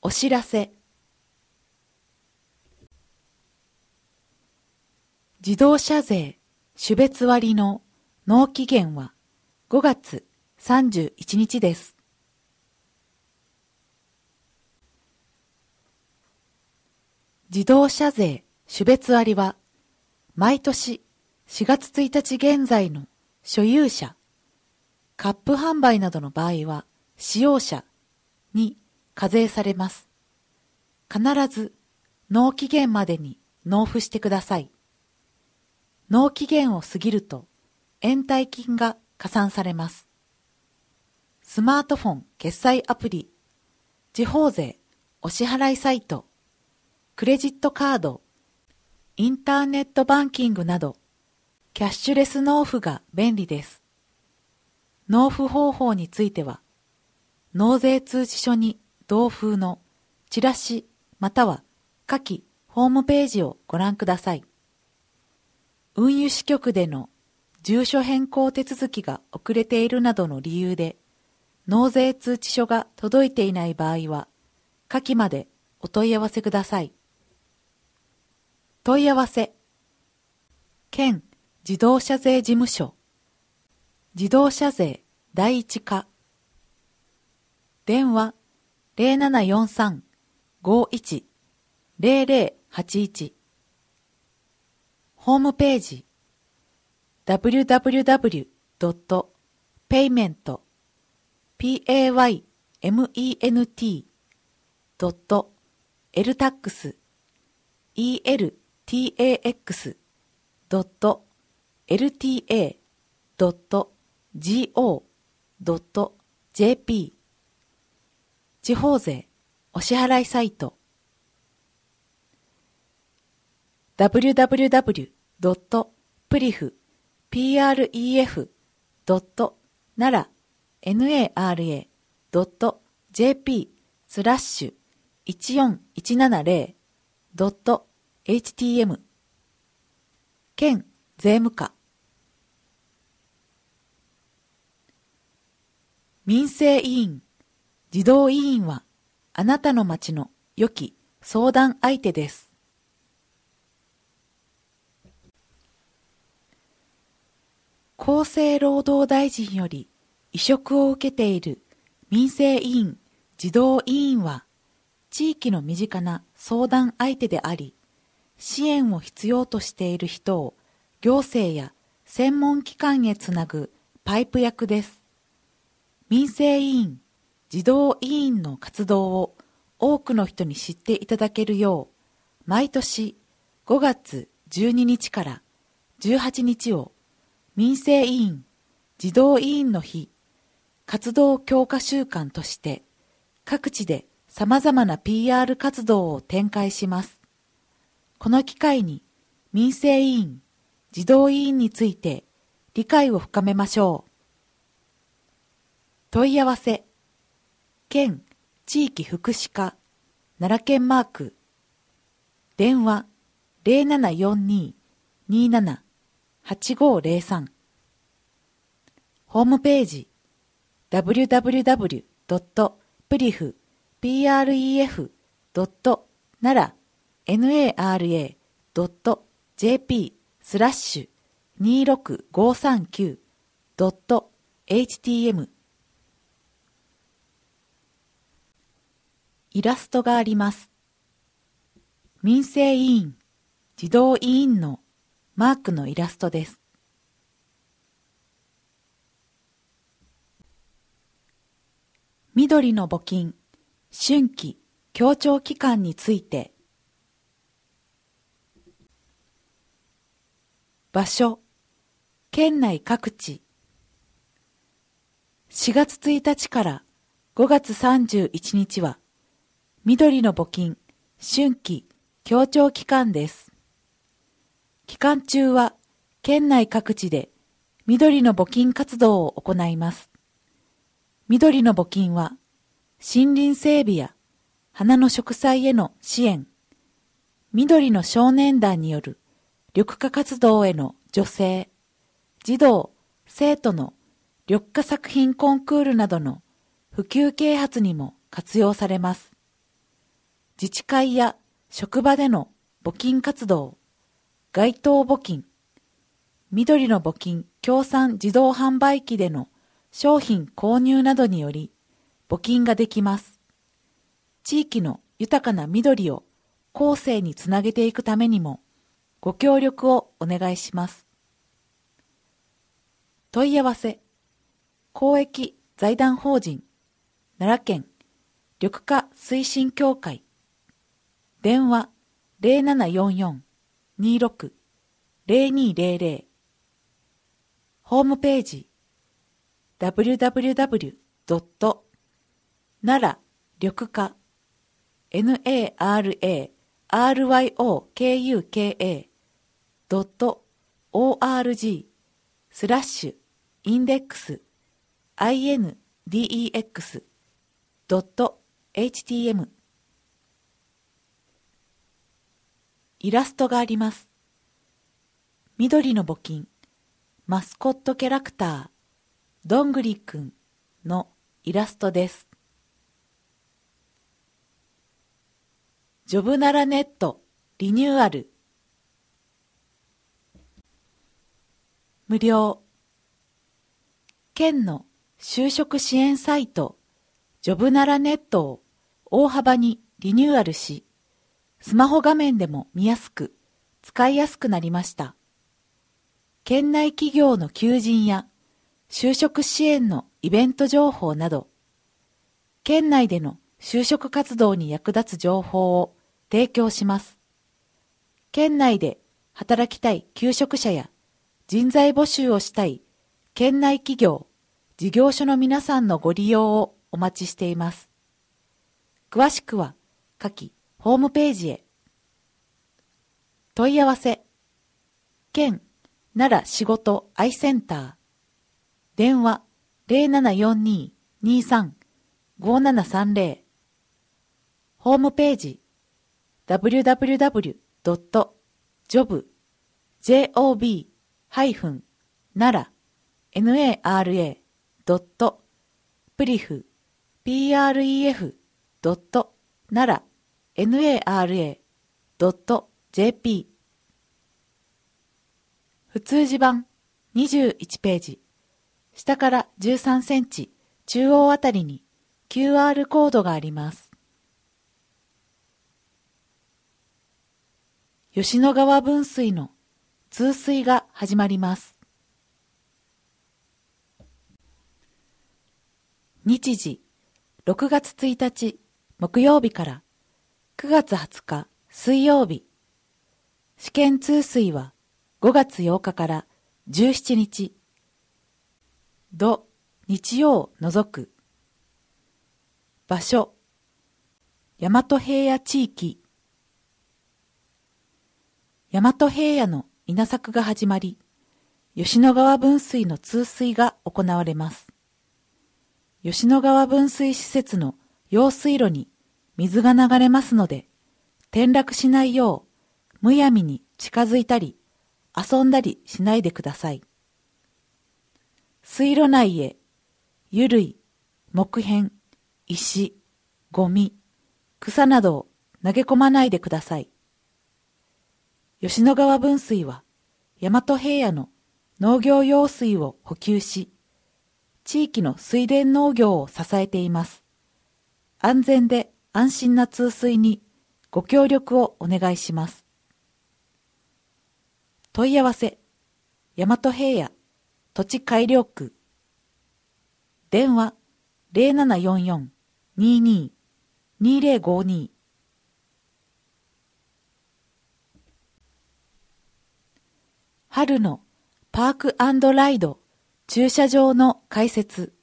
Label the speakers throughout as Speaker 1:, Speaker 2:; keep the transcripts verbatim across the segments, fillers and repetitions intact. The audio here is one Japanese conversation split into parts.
Speaker 1: お知らせ。自動車税種別割の納期限はごがつさんじゅういちにちです。自動車税種別割は毎年しがつついたち現在の所有者、カップ販売などの場合は使用者に課税されます。必ず納期限までに納付してください。納期限を過ぎると延滞金が加算されます。スマートフォン決済アプリ、地方税お支払いサイト、クレジットカード、インターネットバンキングなどキャッシュレス納付が便利です。納付方法については、納税通知書に同封のチラシまたは下記ホームページをご覧ください。運輸支局での住所変更手続きが遅れているなどの理由で、納税通知書が届いていない場合は、下記までお問い合わせください。問い合わせ、県自動車税事務所、自動車税第一課、電話 ゼロななよんさん ごいち ゼロゼロはちいち、ホームページ ダブリューダブリューダブリュードットペイメント ドットエルタックス ドットエルティーエー ドット ジーオー ドット ジェーピー 地方税お支払いサイト ダブリューダブリューダブリュードットプリフ ドットナラ ドット ジェーピー スラッシュいちよんいちななゼロ ドット エイチティーエム 県税務課民生委員児童委員はあなたの町の良き相談相手です。厚生労働大臣より委嘱を受けている民生委員児童委員は地域の身近な相談相手であり、支援を必要としている人を行政や専門機関へつなぐパイプ役です。民生委員児童委員の活動を多くの人に知っていただけるよう、毎年ごがつじゅうににちからじゅうはちにちを民生委員児童委員の日活動強化週間として各地で様々な ピーアール 活動を展開します。この機会に民生委員児童委員について理解を深めましょう。問い合わせ、県地域福祉課奈良県マーク、電話 ゼロななよんに にーなな はちごゼロさん、ホームページ ダブリューダブリューダブリュードットプリフ ドットナラ ドット ジェーピー スラッシュにーろくごさんきゅう ドット エイチティーエム イラストがあります。民生委員児童委員のマークのイラストです。緑の募金春季協調期間について、場所県内各地、しがつついたちからごがつさんじゅういちにちは緑の募金春季協調期間です。期間中は県内各地で緑の募金活動を行います。緑の募金は森林整備や花の植栽への支援、緑の少年団による緑化活動への助成、児童・生徒の緑化作品コンクールなどの普及啓発にも活用されます。 自治会や職場での募金活動、街頭募金、緑の募金協賛自動販売機での商品購入などにより募金ができます。地域の豊かな緑を後世につなげていくためにもご協力をお願いします。問い合わせ、公益財団法人奈良県緑化推進協会、電話 ゼロななよんよん にーろく ゼロにーゼロゼロ、ホームページ ダブリューダブリューダブリュードットなら緑化 ナラドットオーアールジー スラッシュインデックス インデックス ドット エイチティーエム イラストがあります。緑の募金マスコットキャラクターどんぐりくんのイラストです。ジョブならネットリニューアル無料。県の就職支援サイトジョブならネットを大幅にリニューアルし、スマホ画面でも見やすく使いやすくなりました。県内企業の求人や就職支援のイベント情報など、県内での就職活動に役立つ情報を提供します。県内で働きたい求職者や人材募集をしたい県内企業、事業所の皆さんのご利用をお待ちしています。詳しくは下記ホームページへ。問い合わせ、県奈良仕事アイセンター、電話 ゼロななよんにーにーさん ごーななさんゼロ、ホームページ ダブリューダブリューダブリュードットジョブ ハイフン ナラ ドット プリフ ドット ナラ ドット ジェーピー 普通字版にじゅういちページ、下からじゅうさんセンチ中央あたりに キューアール コードがあります。吉野川分水の通水が始まります。日時ろくがつついたち木曜日からくがつはつか水曜日。試験通水はごがつようかからじゅうしちにち。土、日曜を除く。場所、大和平野地域。大和平野の稲作が始まり、吉野川分水の通水が行われます。吉野川分水施設の用水路に水が流れますので、転落しないようむやみに近づいたり遊んだりしないでください。水路内へ油類、木片、石、ゴミ、草などを投げ込まないでください。吉野川分水は大和平野の農業用水を補給し、地域の水田農業を支えています。安全で安心な通水にご協力をお願いします。問い合わせ、大和平野土地改良区、電話 ゼロななよんよん にーにー にーゼロごにー。春のパーク&ライド駐車場の開設。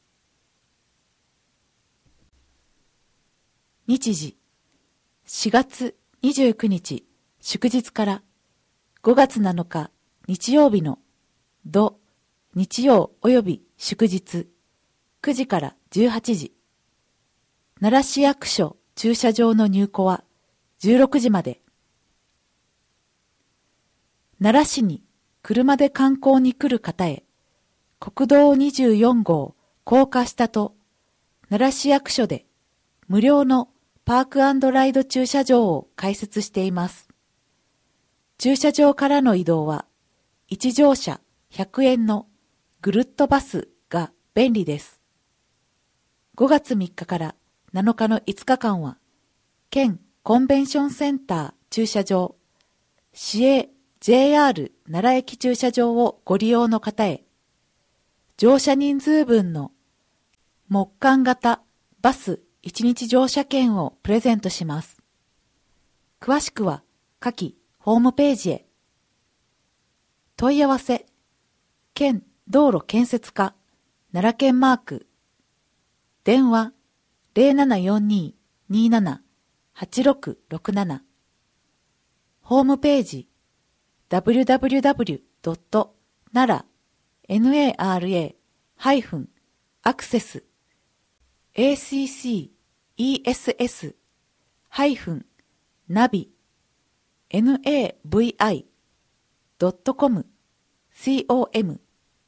Speaker 1: 日時しがつにじゅうくにち祝日からごがつなのか日曜日の土日曜及び祝日くじからじゅうはちじ。奈良市役所駐車場の入庫はじゅうろくじまで。奈良市に車で観光に来る方へ、国道にじゅうよんごう高架下と奈良市役所で無料のパーク&ライド駐車場を開設しています。駐車場からの移動は、いち乗車ひゃくえんのぐるっとバスが便利です。ごがつみっかからなのかのいつかかんは、県コンベンションセンター駐車場、市営 ジェイアール 奈良駅駐車場をご利用の方へ、乗車人数分の木管型バスいちにち乗車券をプレゼントします。詳しくは下記ホームページへ。問い合わせ、県道路建設課奈良県マーク、電話 ゼロななよんにーにーななはちろくろくなな、ホームページ ダブリュダブリュダブリュドットナラアクセス エーシーシーイーエスエス ナビ ナビ ドットコム コム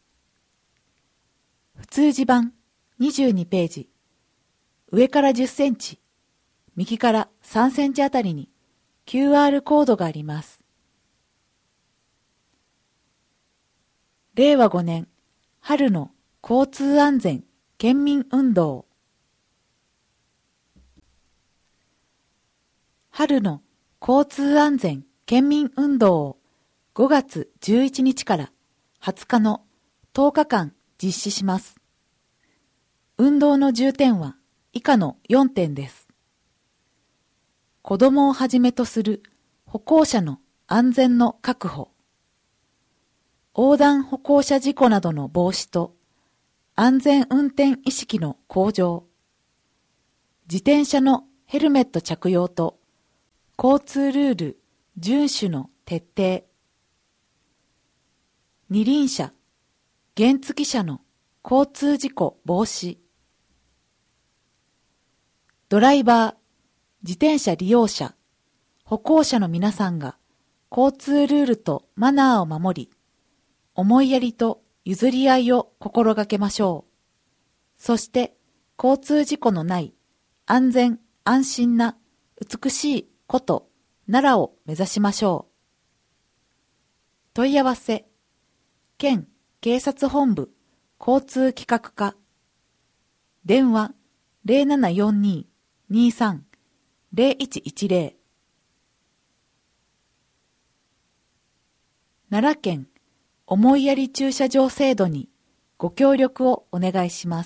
Speaker 1: 普通字版にじゅうにページ、上からじゅっセンチ、右からさんセンチあたりに キューアール コードがあります。れいわごねん春の交通安全県民運動。春の交通安全県民運動をごがつじゅういちにちからはつかのとおかかん実施します。運動の重点は以下のよんてんです。子供をはじめとする歩行者の安全の確保、横断歩行者事故などの防止と安全運転意識の向上、自転車のヘルメット着用と交通ルール遵守の徹底、二輪車、原付車の交通事故防止、ドライバー、自転車利用者、歩行者の皆さんが交通ルールとマナーを守り、思いやりと譲り合いを心がけましょう。そして交通事故のない安全安心な美しい古都奈良を目指しましょう。問い合わせ、県警察本部交通企画課、電話 ゼロななよんにーにーさん ゼロいちいちゼロ、奈良県思いやり駐車場制度にご協力をお願いします。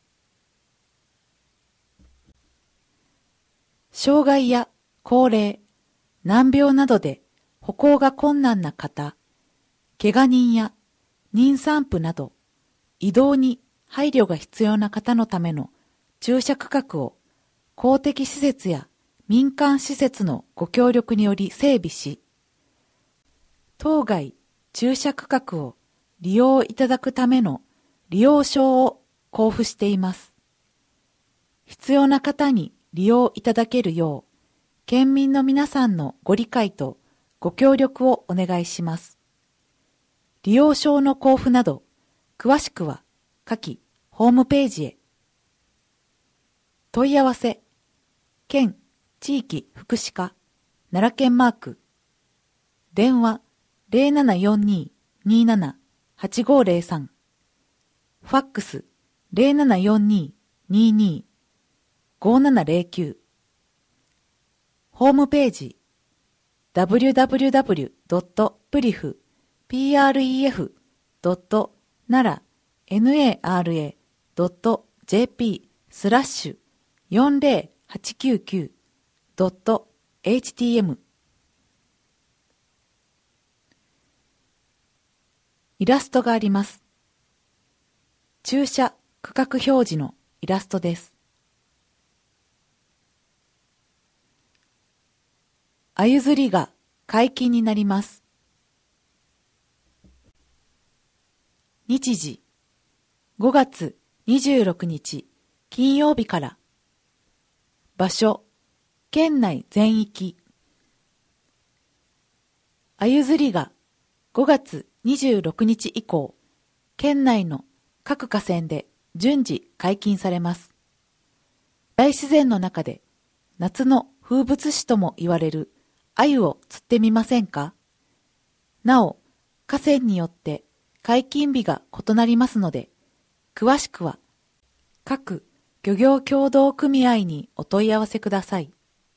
Speaker 1: 障害や高齢、難病などで歩行が困難な方、怪我人や妊産婦など移動に配慮が必要な方のための駐車区画を公的施設や民間施設のご協力により整備し、当該駐車区画を利用いただくための利用証を交付しています。必要な方に利用いただけるよう、県民の皆さんのご理解とご協力をお願いします。利用証の交付など、詳しくは下記ホームページへ。問い合わせ、県地域福祉課奈良県マーク、電話 ゼロななよんにーにーななはちごゼロさん、ファックス ゼロななよんにーにーにーごななゼロきゅう、ホームページ ダブリュダブリュダブリュドットプリフ ドットナラ ドットジェーピー スラッシュよんゼロはちきゅうきゅうドットエイチティーエム。 イラストがあります。駐車区画表示のイラストです。あゆ釣りが解禁になります。日時ごがつにじゅうろくにち金曜日から。場所県内全域。あゆ釣りがごがつにじゅうろくにち以降、県内の各河川で順次解禁されます。大自然の中で夏の風物詩とも言われる鮎を釣ってみませんか？なお、河川によって解禁日が異なりますので、詳しくは各漁業協同組合にお問い合わせください。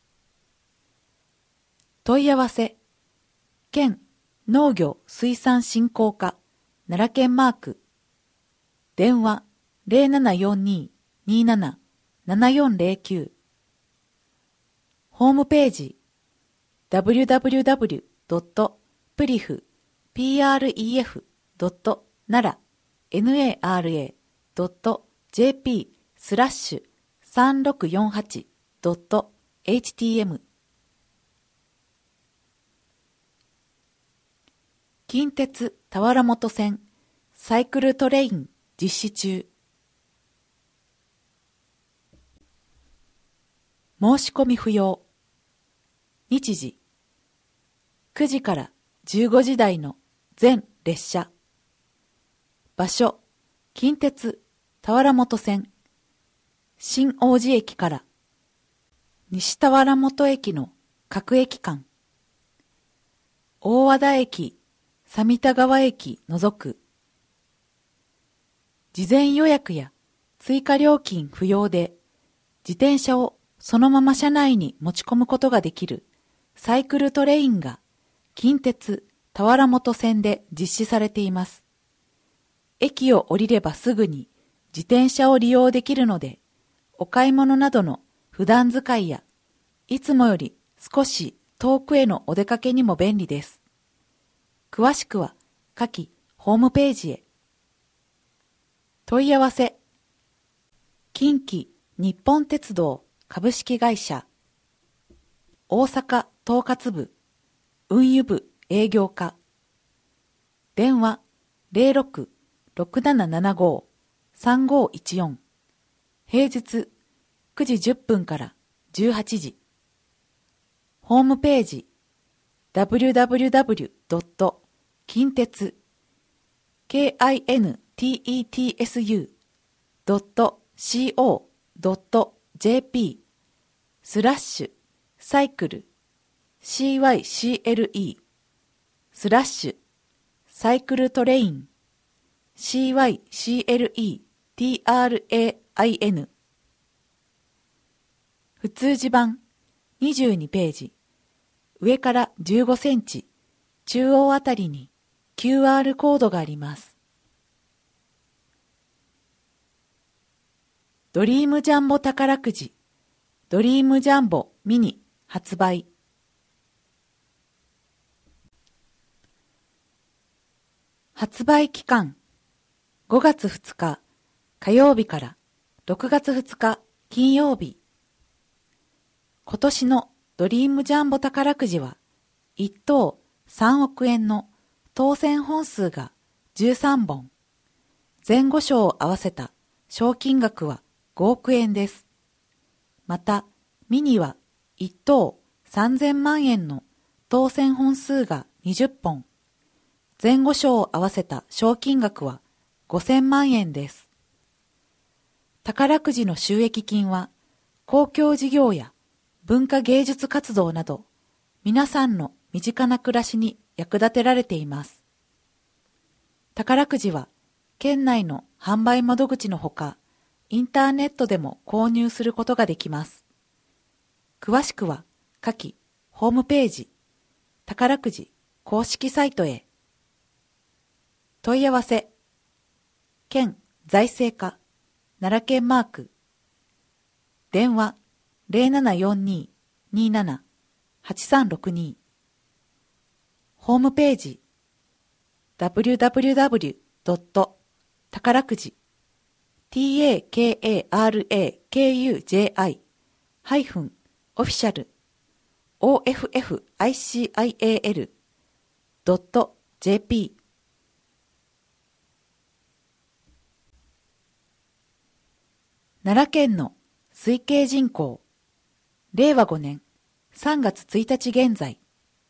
Speaker 1: 問い合わせ、県農業水産振興課奈良県マーク、電話 ゼロななよんに にーなな ななよんゼロきゅう、ホームページ ダブリュダブリュダブリュドットプリフ プレフ ドットナラ ナラ ドット ジェーピー スラッシュ さんろくよんはち ドット エイチティーエム。 近鉄田原本線サイクルトレイン実施中。申し込み不要。日時くじからじゅうごじ台の全列車。場所近鉄田原本線新王子駅から西田原本駅の各駅間。大和田駅三田川駅除く。事前予約や追加料金不要で自転車をそのまま車内に持ち込むことができるサイクルトレインが近鉄田原本線で実施されています。駅を降りればすぐに自転車を利用できるので、お買い物などの普段使いやいつもより少し遠くへのお出かけにも便利です。詳しくは下記ホームページへ。問い合わせ、近畿日本鉄道株式会社大阪統括部運輸部営業課、電話 ゼロろく ろくななななご さんごいちよん、平日くじじゅっぷんからじゅうはちじ。ホームページ ダブリュダブリュダブリュドット近鉄 キンテツ ドット コー ドット ジェーピー スラッシュサイクル シーワイシーエルイー スラッシュサイクルトレイン シーワイシーエルイーティーアールエーアイエヌ。 普通字版にじゅうにページ、上からじゅうごセンチ中央あたりに キューアール コードがあります。ドリームジャンボ宝くじドリームジャンボミニ発売。発売期間ごがつふつか火曜日からろくがつふつか金曜日。今年のドリームジャンボ宝くじはいっ等さんおくえんの当選本数がじゅうさんぼん、前後賞を合わせた賞金額はごおくえんです。またミニはいっ等さんぜんまんえんの当選本数がにじゅっぽん、前後賞を合わせた賞金額はごせんまんえんです。宝くじの収益金は公共事業や文化芸術活動など皆さんの身近な暮らしに役立てられています。宝くじは県内の販売窓口のほかインターネットでも購入することができます。詳しくは下記ホームページ宝くじ公式サイトへ。問い合わせ、県財政課奈良県マーク、電話 ゼロななよんに にーなな はちさんろくに、ホームページ ダブリュダブリュダブリュドット 宝くじ タカラクジ オフィシャル オーエフエフアイシーアイエーエル ドット ジェーピー。 奈良県の推計人口れいわごねんさんがつついたち現在、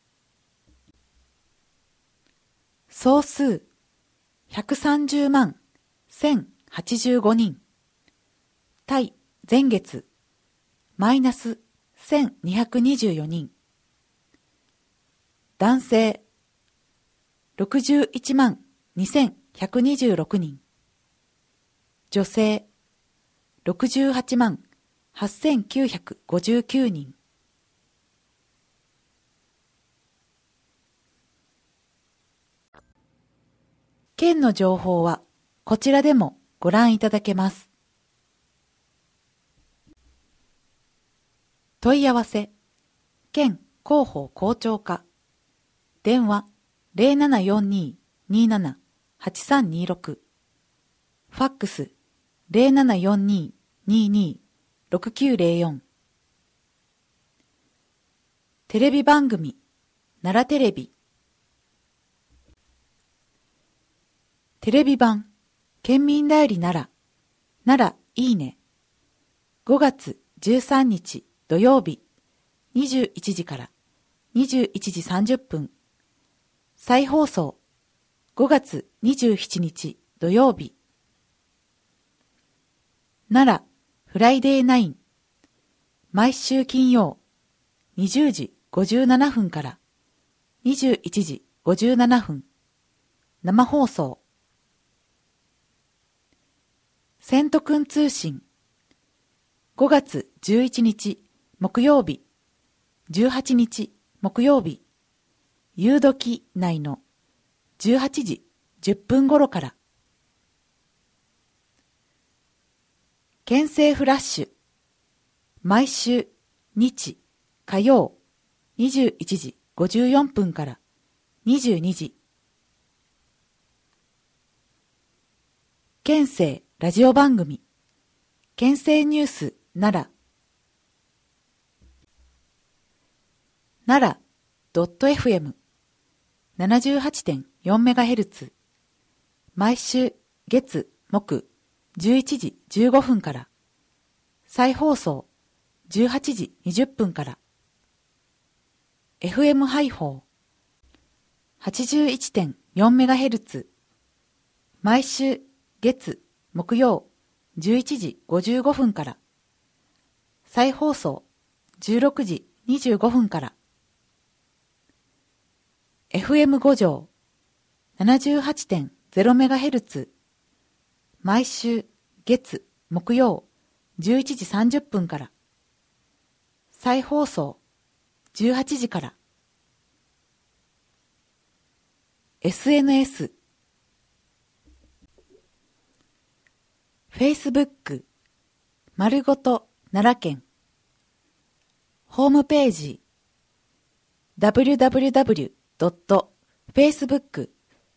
Speaker 1: 総数ひゃくさんじゅうまんせんはちじゅうごにん、対前月マイナスせんにひゃくにじゅうよにん。男性ろくじゅういちまんにせんひゃくにじゅうろくにん。女性ろくじゅうはちまんはっせんきゅうひゃくごじゅうきゅうにん。県の情報はこちらでもご覧いただけます。問い合わせ、県広報広聴課、電話 ゼロななよんにーにーななはちさんにーろく、ファックス ゼロななよんにーにーにーろくきゅうゼロよん、テレビ番組、奈良テレビ、テレビ版、県民だより奈良、奈良いいね、ごがつじゅうさんにち土曜日、にじゅういちじからにじゅういちじさんじゅっぷん、再放送、ごがつにじゅうしちにち土曜日、奈良フライデーナイン、毎週金曜、にじゅうじごじゅうななふんからにじゅういちじごじゅうななふん、生放送、セントくん通信、ごがつじゅういちにち木曜日、じゅうはちにち木曜日、夕時内のじゅうはちじじゅっぷん頃から、県政フラッシュ、毎週日火曜にじゅういちじごじゅうよんぷんからにじゅうにじ、県政ラジオ番組、県政ニュース奈良、奈良 .fm ななじゅうはちてんよんメガヘルツ、毎週月木じゅういちじじゅうごふんから、再放送じゅうはちじにじゅっぷんから、エフエム ハイフォー はちじゅういちてんよんメガヘルツ、毎週月木曜じゅういちじごじゅうごふんから、再放送じゅうろくじにじゅうごふんから、エフエム 五条 ななじゅうはちてんゼロメガヘルツ、毎週月木曜じゅういちじさんじゅっぷんから、再放送じゅうはちじから、エスエヌエス、Facebook、丸ごと奈良県、ホームページ、ダブリュダブリュダブリュドットフェイスブック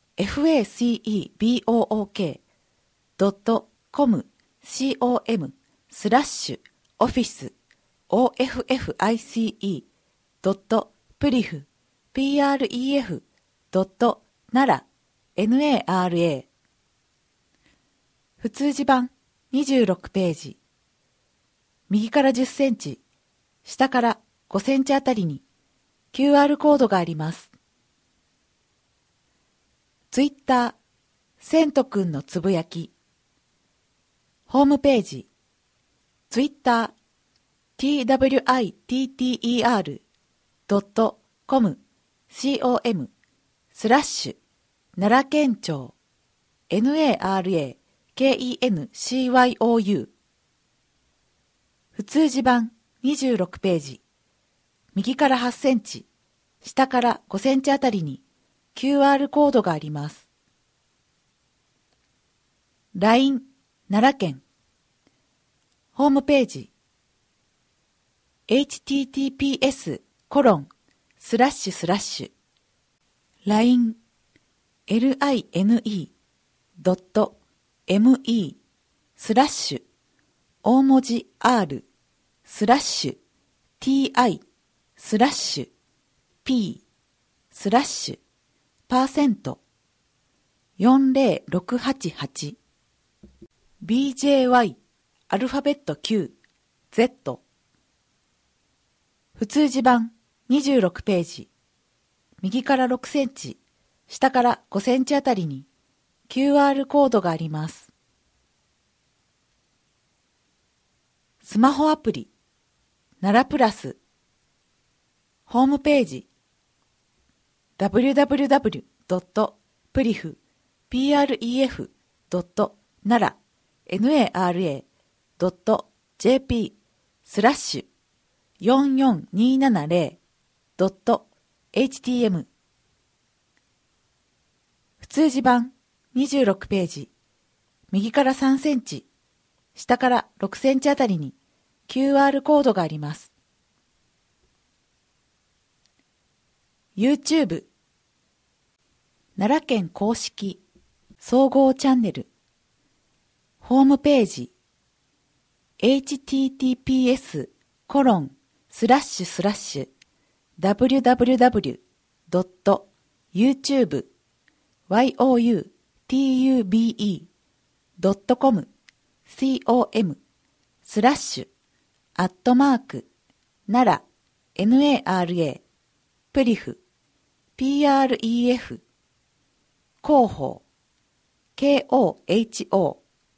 Speaker 1: ドットコムスラッシュオフィス オーエフエフアイシー ドットプリフ プレフ ドット奈良 ナラ、普通字版にじゅうろくページ、右からじゅっセンチ、下からごセンチあたりに キューアール コードがあります。ツイッター、セントくんのつぶやき、ホームページ、ツイッター、トゥイッター ドットコム、com、スラッシュ、奈良県庁、ナラケンチョウ、普通字版にじゅうろくページ、右からはちセンチ、下からごセンチあたりに キューアール コードがあります。ライン 奈良県、ホームページ、エイチティーティーピーエスコロンスラッシュスラッシュ ライン ライン ドット me スラッシュ大文字 R スラッシュ ti スラッシュ p スラッシュパーセントよんぜろろくはちはち ビージェーワイ アルファベット Q Z、 普通字版にじゅうろくページ、右からろくセンチ、下からごセンチあたりに キューアール コードがあります。スマホアプリ、 奈良プラスホームページ ダブリューダブリューダブリュードットプリフ ピーアールイーエフ ドットナラ ドット ジェーピー スラッシュよんよんにーななゼロドット エイチティーエム 普通字版にじゅうろくページ、右からさんセンチ、下からろくセンチあたりに キューアール コードがあります。YouTube 奈良県公式総合チャンネルホームページ エイチティーティーピーエス コロンスラッシュスラッシュ ダブリューダブリューダブリュー ドット ユーチューブ ワイオーユーティーユービーイー ドットコム コム スラッシュアットマーク奈良 ナラ プリフ ピーアールイーエフ 広報 ケーオーエイチオー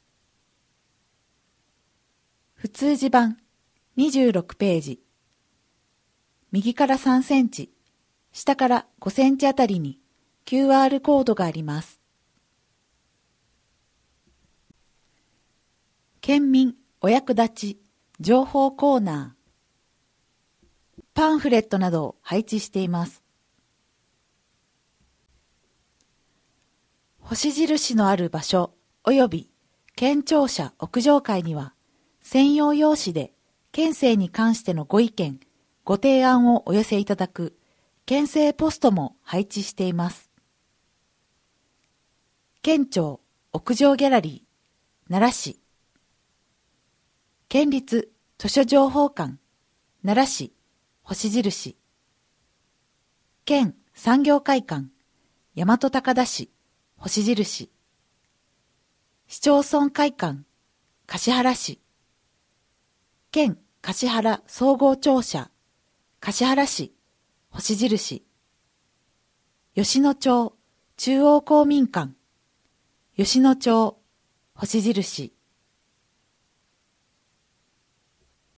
Speaker 1: 普通字版にじゅうろくページ、右からさんセンチ、下からごセンチあたりに キューアール コードがあります。県民お役立ち情報コーナー、パンフレットなどを配置しています。星印のある場所及び県庁舎屋上階には専用用紙で県政に関してのご意見、ご提案をお寄せいただく県政ポストも配置しています。県庁屋上ギャラリー奈良市、県立図書情報館奈良市星印、県産業会館大和高田市星印、市町村会館橿原市、県橿原総合庁舎橿原市星印、吉野町中央公民館吉野町星印、